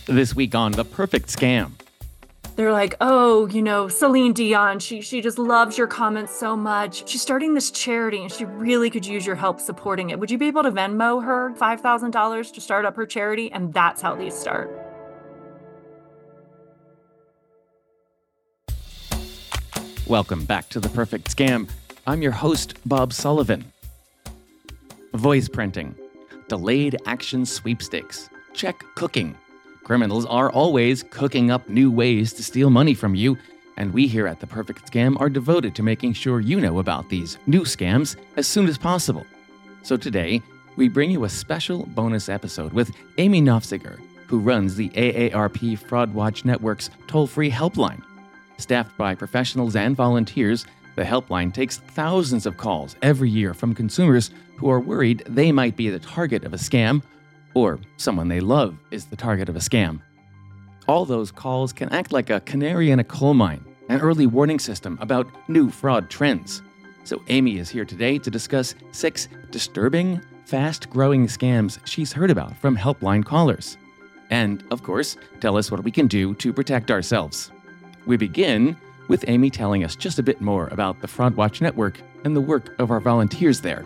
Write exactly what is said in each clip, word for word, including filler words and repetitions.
This week on The Perfect Scam. They're like, oh, you know, Celine Dion, she she just loves your comments so much. She's starting this charity and she really could use your help supporting it. Would you be able to Venmo her five thousand dollars to start up her charity? And that's how these start. Welcome back to The Perfect Scam. I'm your host, Bob Sullivan. Voice printing, delayed action sweepstakes, check cooking. Criminals are always cooking up new ways to steal money from you, and we here at The Perfect Scam are devoted to making sure you know about these new scams as soon as possible. So today, we bring you a special bonus episode with Amy Nofziger, who runs the A A R P Fraud Watch Network's toll-free helpline. Staffed by professionals and volunteers, the helpline takes thousands of calls every year from consumers who are worried they might be the target of a scam, or someone they love is the target of a scam. All those calls can act like a canary in a coal mine, an early warning system about new fraud trends. So Amy is here today to discuss six disturbing, fast-growing scams she's heard about from helpline callers. And, of course, tell us what we can do to protect ourselves. We begin with Amy telling us just a bit more about the Fraud Watch Network and the work of our volunteers there.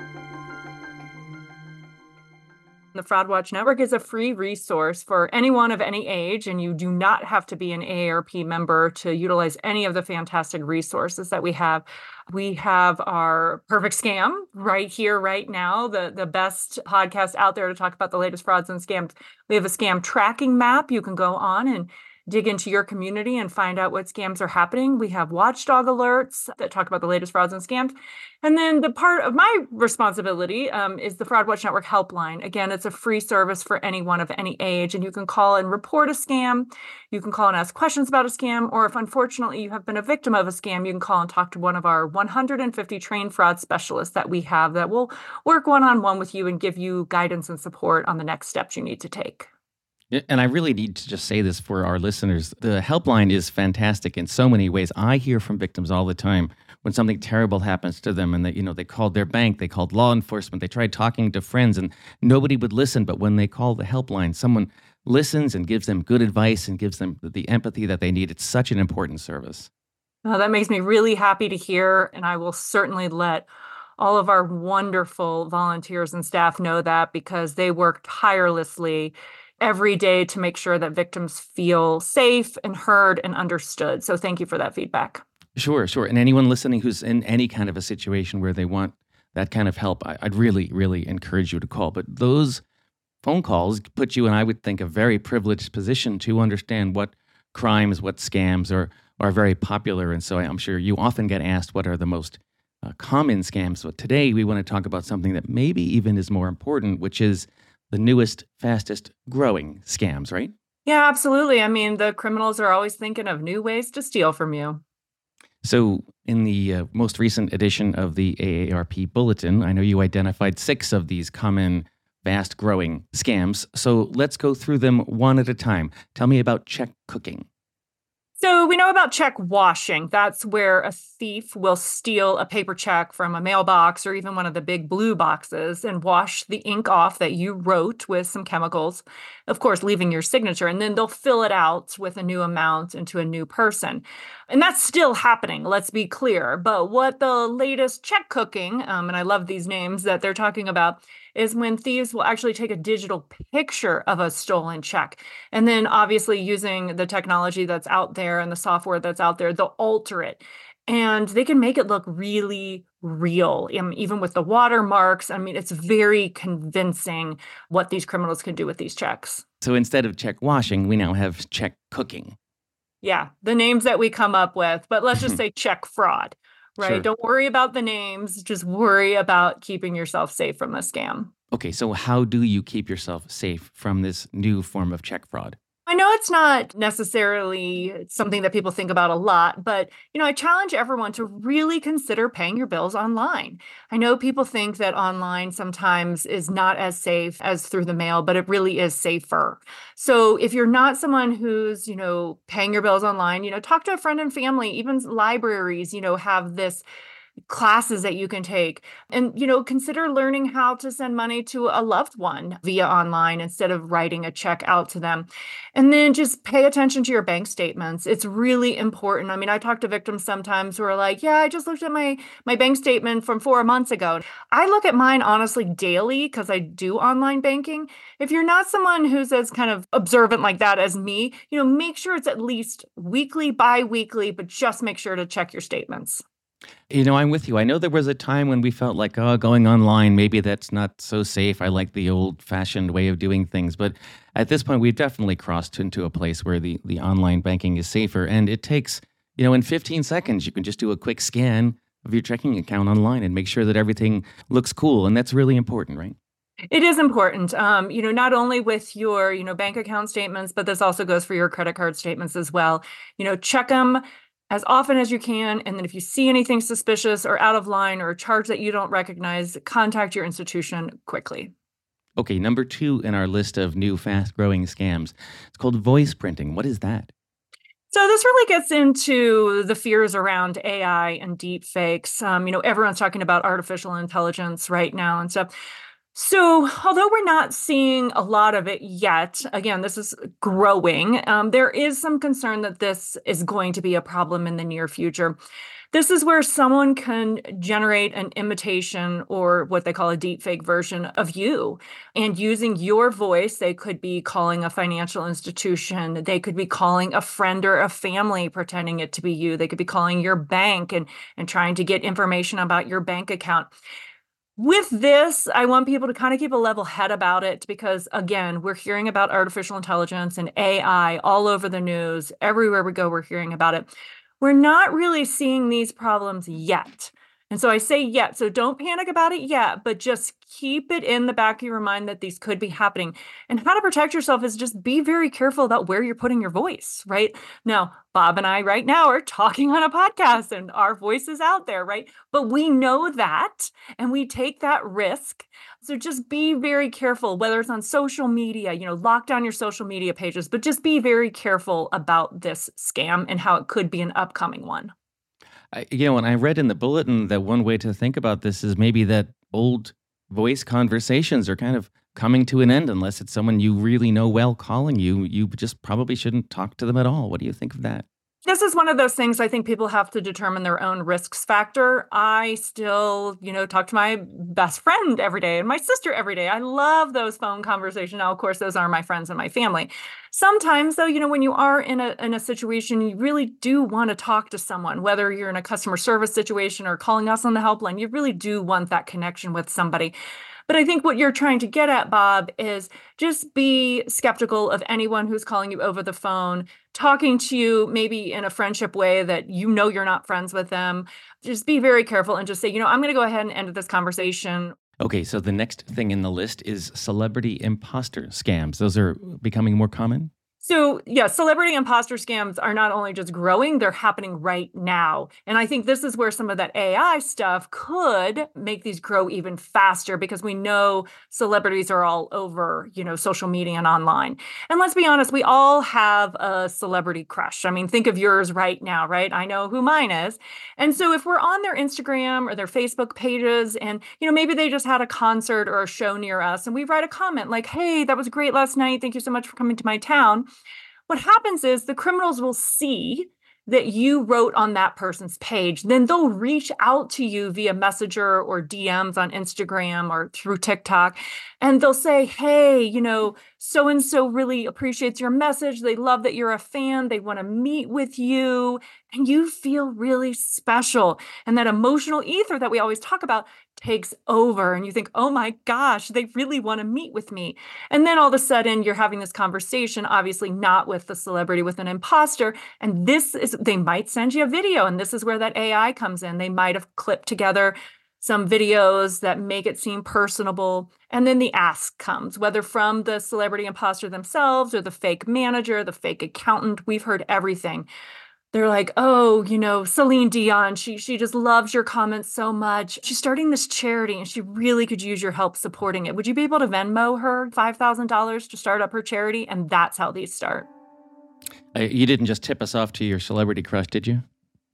The Fraud Watch Network is a free resource for anyone of any age, and you do not have to be an A A R P member to utilize any of the fantastic resources that we have. We have our Perfect Scam right here, right now, the, the best podcast out there to talk about the latest frauds and scams. We have a scam tracking map. You can go on and dig into your community and find out what scams are happening. We have watchdog alerts that talk about the latest frauds and scams. And then the part of my responsibility um, is the Fraud Watch Network helpline. Again, it's a free service for anyone of any age, and you can call and report a scam. You can call and ask questions about a scam, or if unfortunately you have been a victim of a scam, you can call and talk to one of our one hundred fifty trained fraud specialists that we have that will work one-on-one with you and give you guidance and support on the next steps you need to take. And I really need to just say this for our listeners. The helpline is fantastic in so many ways. I hear from victims all the time when something terrible happens to them and they, you know, they called their bank, they called law enforcement, they tried talking to friends and nobody would listen. But when they call the helpline, someone listens and gives them good advice and gives them the empathy that they need. It's such an important service. Oh, that makes me really happy to hear. And I will certainly let all of our wonderful volunteers and staff know that, because they work tirelessly every day to make sure that victims feel safe and heard and understood. So thank you for that feedback. Sure, sure. And anyone listening who's in any kind of a situation where they want that kind of help, I, I'd really, really encourage you to call. But those phone calls put you in, I would think, a very privileged position to understand what crimes, what scams are, are very popular. And so I'm sure you often get asked what are the most uh, common scams. So today we want to talk about something that maybe even is more important, which is the newest, fastest growing scams, right? Yeah, absolutely. I mean, the criminals are always thinking of new ways to steal from you. So in the uh, most recent edition of the A A R P Bulletin, I know you identified six of these common, fast growing scams. So let's go through them one at a time. Tell me about check cooking. So we know about check washing. That's where a thief will steal a paper check from a mailbox or even one of the big blue boxes and wash the ink off that you wrote with some chemicals, of course, leaving your signature. And then they'll fill it out with a new amount into a new person. And that's still happening, let's be clear. But what the latest check cooking, um, and I love these names that they're talking about, is when thieves will actually take a digital picture of a stolen check. And then obviously using the technology that's out there and the software that's out there, they'll alter it. And they can make it look really real, um, even with the watermarks. I mean, it's very convincing what these criminals can do with these checks. So instead of check washing, we now have check cooking. Yeah, the names that we come up with, but let's just say check fraud. Right. Sure. Don't worry about the names. Just worry about keeping yourself safe from the scam. Okay, so how do you keep yourself safe from this new form of check fraud? I know it's not necessarily something that people think about a lot, but, you know, I challenge everyone to really consider paying your bills online. I know people think that online sometimes is not as safe as through the mail, but it really is safer. So if you're not someone who's, you know, paying your bills online, you know, talk to a friend and family. Even libraries, you know, have this classes that you can take. And, you know, consider learning how to send money to a loved one via online instead of writing a check out to them. And then just pay attention to your bank statements. It's really important. I mean, I talk to victims sometimes who are like, yeah, I just looked at my my bank statement from four months ago. I look at mine honestly daily because I do online banking. If you're not someone who's as kind of observant like that as me, you know, make sure it's at least weekly, bi-weekly, but just make sure to check your statements. You know, I'm with you. I know there was a time when we felt like, oh, going online, maybe that's not so safe. I like the old fashioned way of doing things. But at this point, we've definitely crossed into a place where the, the online banking is safer. And it takes, you know, in fifteen seconds, you can just do a quick scan of your checking account online and make sure that everything looks cool. And that's really important, right? It is important, um, you know, not only with your, you know, bank account statements, but this also goes for your credit card statements as well. You know, check them as often as you can. And then if you see anything suspicious or out of line or a charge that you don't recognize, contact your institution quickly. Okay, number two in our list of new fast-growing scams. It's called voice printing. What is that? So this really gets into the fears around A I and deep fakes. Um, you know, everyone's talking about artificial intelligence right now and stuff. So, although we're not seeing a lot of it yet, again, this is growing, um, there is some concern that this is going to be a problem in the near future. This is where someone can generate an imitation or what they call a deepfake version of you. And using your voice, they could be calling a financial institution. They could be calling a friend or a family pretending it to be you. They could be calling your bank and, and trying to get information about your bank account. With this, I want people to kind of keep a level head about it because, again, we're hearing about artificial intelligence and A I all over the news. Everywhere we go, we're hearing about it. We're not really seeing these problems yet. And so I say yet, so don't panic about it yet, but just keep it in the back of your mind that these could be happening. And how to protect yourself is just be very careful about where you're putting your voice, right? Now, Bob and I right now are talking on a podcast and our voice is out there, right? But we know that and we take that risk. So just be very careful, whether it's on social media, you know, lock down your social media pages, but just be very careful about this scam and how it could be an upcoming one. I, you know, and I read in the bulletin that one way to think about this is maybe that old voice conversations are kind of coming to an end unless it's someone you really know well calling you. You just probably shouldn't talk to them at all. What do you think of that? This is one of those things I think people have to determine their own risks factor. I still, you know, talk to my best friend every day and my sister every day. I love those phone conversations. Now, of course, those are my friends and my family. Sometimes, though, you know, when you are in a in a situation, you really do want to talk to someone, whether you're in a customer service situation or calling us on the helpline, you really do want that connection with somebody. But I think what you're trying to get at, Bob, is just be skeptical of anyone who's calling you over the phone, talking to you maybe in a friendship way that you know you're not friends with them. Just be very careful and just say, you know, I'm going to go ahead and end this conversation. Okay, so the next thing in the list is celebrity imposter scams. Those are becoming more common? So, yeah, celebrity imposter scams are not only just growing, they're happening right now. And I think this is where some of that A I stuff could make these grow even faster because we know celebrities are all over, you know, social media and online. And let's be honest, we all have a celebrity crush. I mean, think of yours right now, right? I know who mine is. And so if we're on their Instagram or their Facebook pages and, you know, maybe they just had a concert or a show near us and we write a comment like, hey, that was great last night. Thank you so much for coming to my town. What happens is the criminals will see that you wrote on that person's page. Then they'll reach out to you via Messenger or D Ms on Instagram or through TikTok. And they'll say, hey, you know, so-and-so really appreciates your message. They love that you're a fan. They want to meet with you. And you feel really special. And that emotional ether that we always talk about takes over. And you think, oh my gosh, they really want to meet with me. And then all of a sudden you're having this conversation, obviously not with the celebrity, with an imposter. And this is, they might send you a video. And this is where that A I comes in. They might have clipped together some videos that make it seem personable. And then the ask comes, whether from the celebrity imposter themselves or the fake manager, the fake accountant. We've heard everything. They're like, oh, you know, Celine Dion, she she just loves your comments so much. She's starting this charity and she really could use your help supporting it. Would you be able to Venmo her five thousand dollars to start up her charity? And that's how these start. Uh, you didn't just tip us off to your celebrity crush, did you?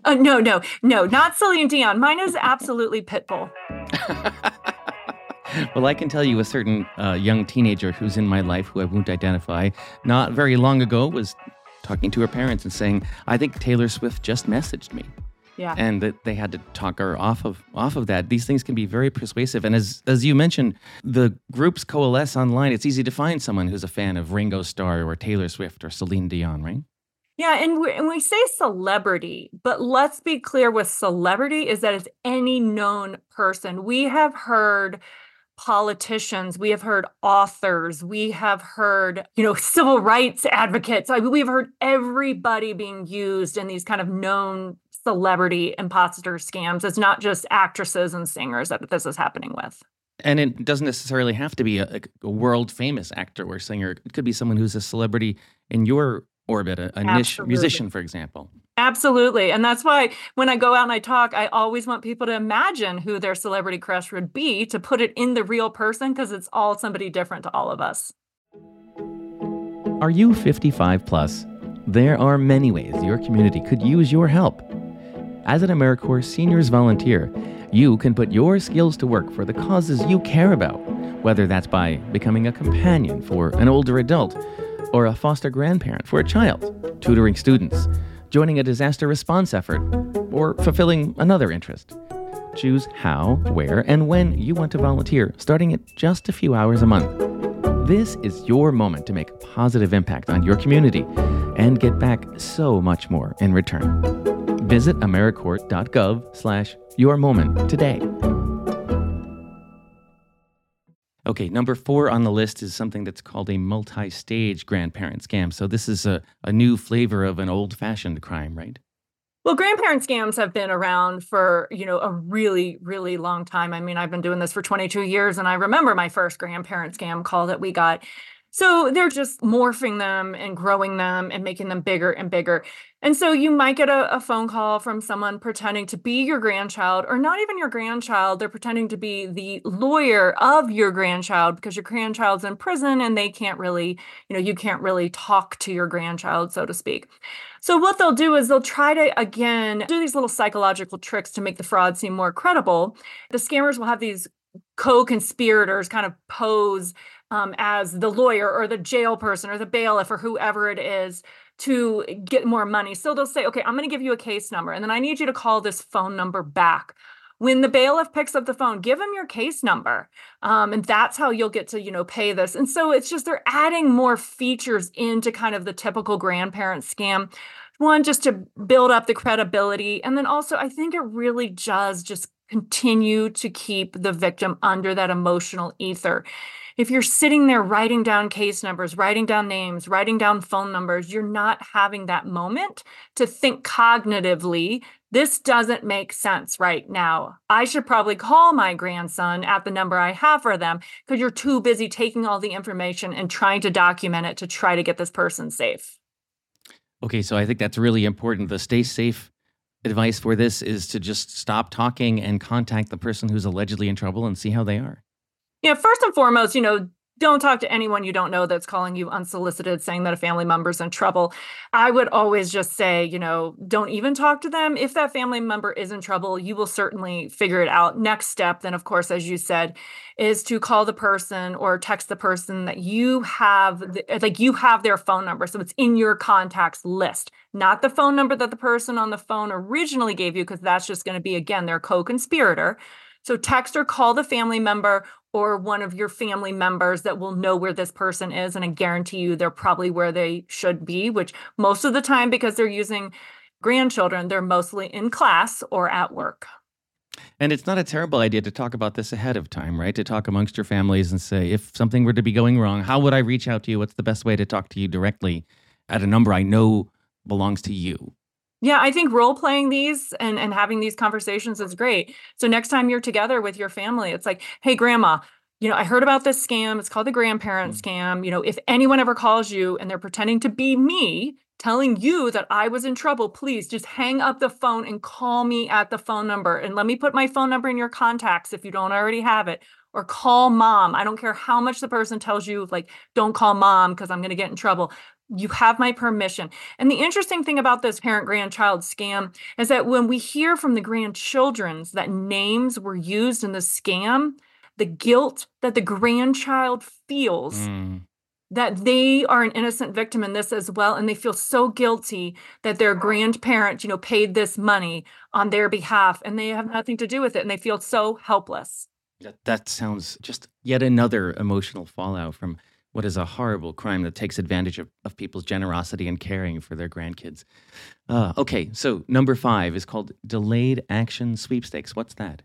Uh, no, no, no, not Celine Dion. Mine is absolutely Pitbull. Well, I can tell you a certain uh, young teenager who's in my life who I won't identify, not very long ago was talking to her parents and saying, I think Taylor Swift just messaged me. Yeah. And that they had to talk her off of off of that. These things can be very persuasive. And as as you mentioned, the groups coalesce online. It's easy to find someone who's a fan of Ringo Starr or Taylor Swift or Celine Dion, right? Yeah, and we, and we say celebrity, but let's be clear with celebrity is that it's any known person. We have heard politicians, we have heard authors, we have heard, you know, civil rights advocates. I mean, we've heard everybody being used in these kind of known celebrity imposter scams. It's not just actresses and singers that this is happening with. And it doesn't necessarily have to be a, a world famous actor or singer. It could be someone who's a celebrity in your orbit, a, a niche musician, for example. Absolutely. And that's why when I go out and I talk, I always want people to imagine who their celebrity crush would be, to put it in the real person, because it's all somebody different to all of us. Are you fifty-five plus? There are many ways your community could use your help. As an AmeriCorps Seniors Volunteer, you can put your skills to work for the causes you care about, whether that's by becoming a companion for an older adult, or a foster grandparent for a child, tutoring students, joining a disaster response effort, or fulfilling another interest. Choose how, where, and when you want to volunteer, starting at just a few hours a month. This is your moment to make a positive impact on your community and get back so much more in return. Visit AmeriCorps.gov slash your moment today. Okay, number four on the list is something that's called a multi-stage grandparent scam. So this is a, a new flavor of an old-fashioned crime, right? Well, grandparent scams have been around for, you know, a really, really long time. I mean, I've been doing this for twenty-two years, and I remember my first grandparent scam call that we got. So they're just morphing them and growing them and making them bigger and bigger. And so you might get a, a phone call from someone pretending to be your grandchild, or not even your grandchild. They're pretending to be the lawyer of your grandchild because your grandchild's in prison and they can't really, you know, you can't really talk to your grandchild, so to speak. So what they'll do is they'll try to, again, do these little psychological tricks to make the fraud seem more credible. The scammers will have these co-conspirators kind of pose um, as the lawyer or the jail person or the bailiff or whoever it is to get more money. So they'll say, okay, I'm going to give you a case number, and then I need you to call this phone number back. When the bailiff picks up the phone, give him your case number. Um, and that's how you'll get to, you know, pay this. And so it's just, they're adding more features into kind of the typical grandparent scam. One, just to build up the credibility. And then also, I think it really does just continue to keep the victim under that emotional ether. If you're sitting there writing down case numbers, writing down names, writing down phone numbers, you're not having that moment to think cognitively, this doesn't make sense right now. I should probably call my grandson at the number I have for them, because you're too busy taking all the information and trying to document it to try to get this person safe. Okay, so I think that's really important. The stay safe advice for this is to just stop talking and contact the person who's allegedly in trouble and see how they are. Yeah, first and foremost, you know, don't talk to anyone you don't know that's calling you unsolicited, saying that a family member's in trouble. I would always just say, you know, don't even talk to them. If that family member is in trouble, you will certainly figure it out. Next step, then, of course, as you said, is to call the person or text the person that you have, the, like you have their phone number. So it's in your contacts list, not the phone number that the person on the phone originally gave you, because that's just going to be, again, their co-conspirator. So text or call the family member or one of your family members that will know where this person is. And I guarantee you they're probably where they should be, which most of the time, because they're using grandchildren, they're mostly in class or at work. And it's not a terrible idea to talk about this ahead of time, right? To talk amongst your families and say, if something were to be going wrong, how would I reach out to you? What's the best way to talk to you directly at a number I know belongs to you? Yeah, I think role playing these and, and having these conversations is great. So next time you're together with your family, it's like, hey, grandma, you know, I heard about this scam. It's called the grandparent mm-hmm. scam. You know, if anyone ever calls you and they're pretending to be me, telling you that I was in trouble, please just hang up the phone and call me at the phone number. And let me put my phone number in your contacts if you don't already have it. or call mom. I don't care how much the person tells you, like, don't call mom because I'm going to get in trouble. You have my permission. And the interesting thing about this parent-grandchild scam is that when we hear from the grandchildren's that names were used in the scam, the guilt that the grandchild feels Mm. that they are an innocent victim in this as well, and they feel so guilty that their grandparent, you know, paid this money on their behalf, and they have nothing to do with it, and they feel so helpless. That, that sounds just yet another emotional fallout from what is a horrible crime that takes advantage of, of people's generosity and caring for their grandkids. Uh, okay, so number five is called delayed action sweepstakes. What's that?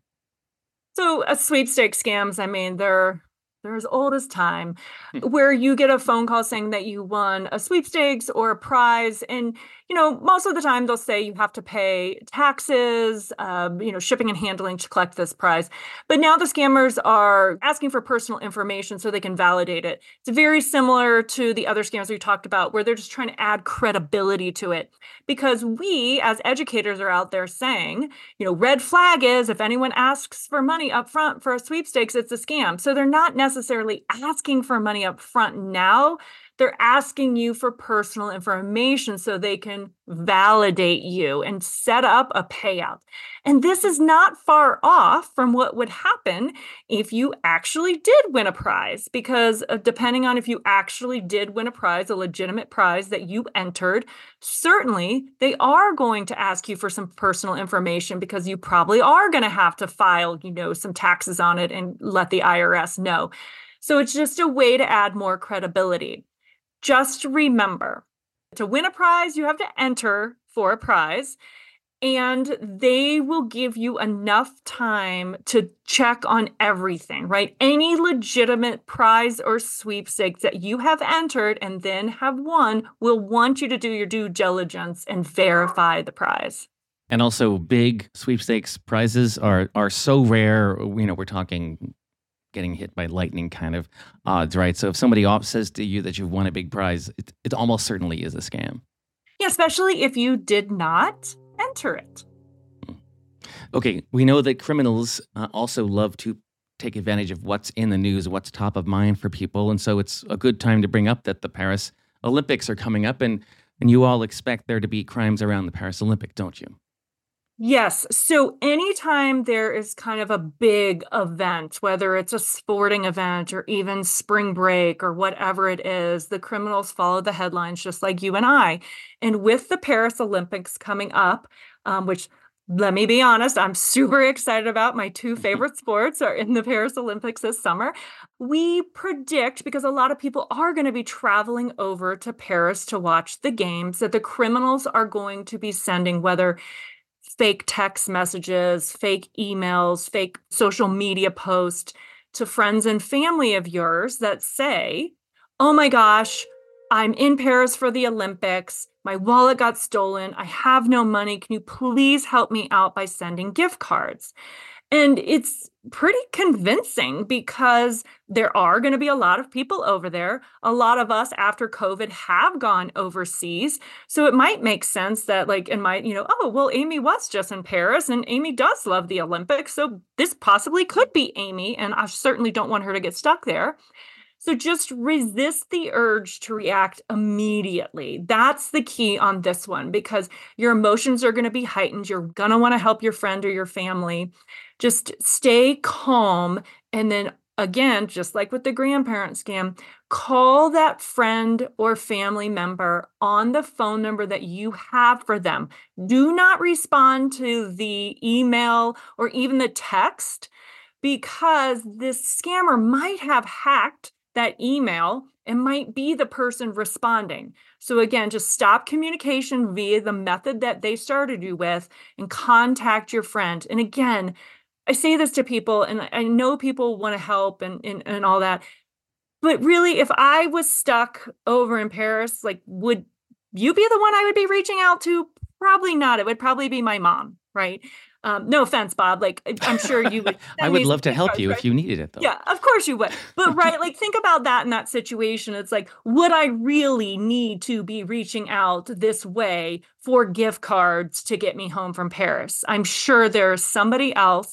So, uh, sweepstakes scams, I mean, they're they're as old as time, Hmm. where you get a phone call saying that you won a sweepstakes or a prize. And, you know, most of the time they'll say you have to pay taxes, um, you know, shipping and handling to collect this prize. But now the scammers are asking for personal information so they can validate it. It's very similar to the other scams we talked about, where they're just trying to add credibility to it. Because we, as educators, are out there saying, you know, red flag is if anyone asks for money up front for a sweepstakes, it's a scam. So they're not necessarily asking for money up front now. They're asking you for personal information so they can validate you and set up a payout. And this is not far off from what would happen if you actually did win a prize, because uh, depending on if you actually did win a prize, a legitimate prize that you entered, certainly they are going to ask you for some personal information because you probably are going to have to file, you know, some taxes on it and let the I R S know. So it's just a way to add more credibility. Just remember, to win a prize, you have to enter for a prize, and they will give you enough time to check on everything, right? Any legitimate prize or sweepstakes that you have entered and then have won will want you to do your due diligence and verify the prize. And also, big sweepstakes prizes are are so rare. You know, we're talking getting hit by lightning kind of odds, right? So if somebody off says to you that you've won a big prize, it, it almost certainly is a scam. Yeah, especially if you did not enter it. Okay, we know that criminals uh, also love to take advantage of what's in the news, what's top of mind for people. And so it's a good time to bring up that the Paris Olympics are coming up, and, and you all expect there to be crimes around the Paris Olympic, don't you? Yes. So anytime there is kind of a big event, whether it's a sporting event or even spring break or whatever it is, the criminals follow the headlines just like you and I. And with the Paris Olympics coming up, um, which, let me be honest, I'm super excited about. My two favorite sports are in the Paris Olympics this summer. We predict, because a lot of people are going to be traveling over to Paris to watch the games, that the criminals are going to be sending, whether fake text messages, fake emails, fake social media posts to friends and family of yours that say, oh my gosh, I'm in Paris for the Olympics. My wallet got stolen. I have no money. Can you please help me out by sending gift cards? And it's pretty convincing because there are going to be a lot of people over there. A lot of us after COVID have gone overseas. So it might make sense that, like, in my, you know, oh, well, Amy was just in Paris and Amy does love the Olympics. So this possibly could be Amy. And I certainly don't want her to get stuck there. So just resist the urge to react immediately. That's the key on this one, because your emotions are going to be heightened. You're going to want to help your friend or your family. Just stay calm. And then again, just like with the grandparent scam, call that friend or family member on the phone number that you have for them. Do not respond to the email or even the text, because this scammer might have hacked that email and might be the person responding. So again, just stop communication via the method that they started you with and contact your friend. And again, I say this to people, and I know people want to help and, and, and all that. But really, if I was stuck over in Paris, like, would you be the one I would be reaching out to? Probably not. It would probably be my mom, right? Um, no offense, Bob. Like, I'm sure you would. I would love to help cards, you right? if you needed it, though. Yeah, of course you would. But right, like, think about that in that situation. It's like, would I really need to be reaching out this way for gift cards to get me home from Paris? I'm sure there's somebody else,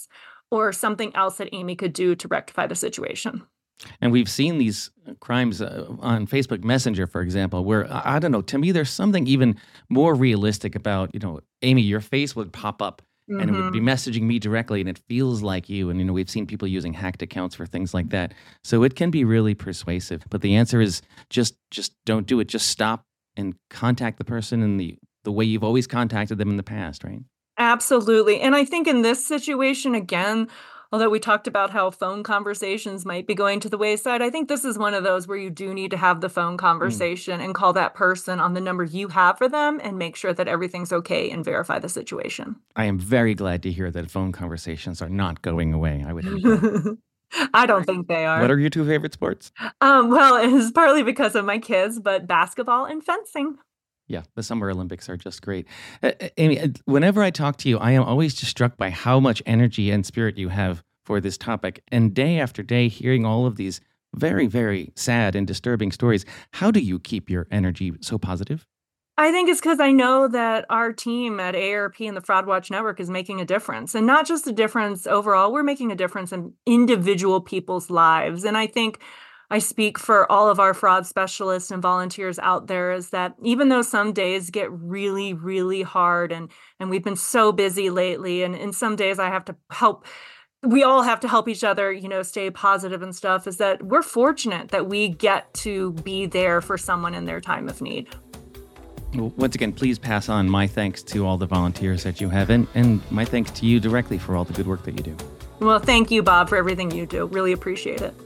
or something else that Amy could do to rectify the situation. And we've seen these crimes uh, on Facebook Messenger, for example, where, I, I don't know, to me, there's something even more realistic about, you know, Amy, your face would pop up mm-hmm. and it would be messaging me directly and it feels like you. And, you know, we've seen people using hacked accounts for things like that. So it can be really persuasive. But the answer is just just don't do it. Just stop and contact the person in the, the way you've always contacted them in the past, right? Absolutely. And I think in this situation, again, although we talked about how phone conversations might be going to the wayside, I think this is one of those where you do need to have the phone conversation mm. and call that person on the number you have for them and make sure that everything's okay and verify the situation. I am very glad to hear that phone conversations are not going away. I would hate that. I don't think they are. What are your two favorite sports? Um, well, it is partly because of my kids, but basketball and fencing. Yeah, the Summer Olympics are just great. Uh, Amy, whenever I talk to you, I am always just struck by how much energy and spirit you have for this topic. And day after day, hearing all of these very, very sad and disturbing stories, how do you keep your energy so positive? I think it's because I know that our team at A A R P and the Fraud Watch Network is making a difference. And not just a difference overall, we're making a difference in individual people's lives. And I think I speak for all of our fraud specialists and volunteers out there is that even though some days get really, really hard and, and we've been so busy lately, and in some days I have to help, we all have to help each other, you know, stay positive and stuff, is that we're fortunate that we get to be there for someone in their time of need. Well, once again, please pass on my thanks to all the volunteers that you have and, and my thanks to you directly for all the good work that you do. Well, thank you, Bob, for everything you do. Really appreciate it.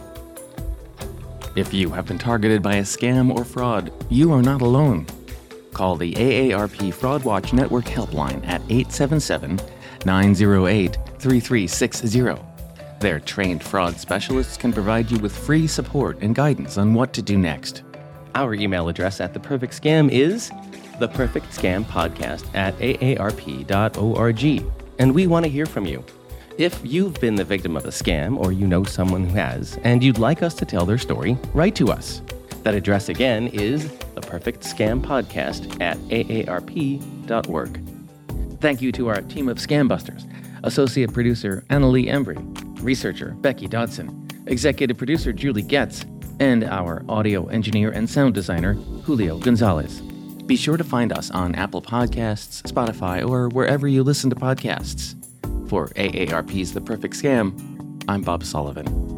If you have been targeted by a scam or fraud, you are not alone. Call the A A R P Fraud Watch Network helpline at eight seven seven, nine zero eight, three three six zero. Their trained fraud specialists can provide you with free support and guidance on what to do next. Our email address at The Perfect Scam is the perfect scam podcast at a a r p dot org, and we want to hear from you. If you've been the victim of a scam or you know someone who has, and you'd like us to tell their story, write to us. That address again is the perfect scam podcast at a a r p dot org. Thank you to our team of Scam Busters, Associate Producer Annalee Embry, Researcher Becky Dodson, Executive Producer Julie Getz, and our audio engineer and sound designer Julio Gonzalez. Be sure to find us on Apple Podcasts, Spotify, or wherever you listen to podcasts. For A A R P's The Perfect Scam, I'm Bob Sullivan.